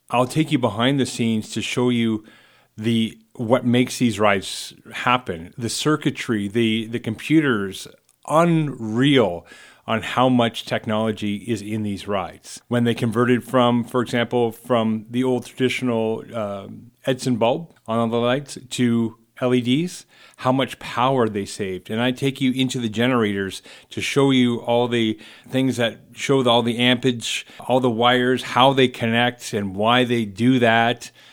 I'll take you behind the scenes to show you what makes these rides happen. The circuitry, the computers, unreal on how much technology is in these rides. When they converted from, for example, from the old traditional Edison bulb on the lights to LEDs, how much power they saved. And I take you into the generators to show you all the things that show all the ampage, all the wires, how they connect and why they do that.